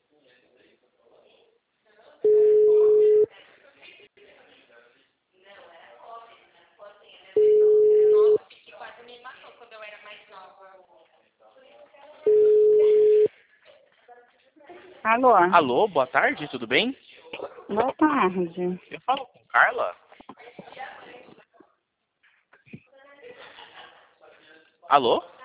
Nossa, que quase me matou quando eu era mais nova. Alô? Alô, boa tarde, tudo bem? Boa tarde. Eu falo com Carla? Alô?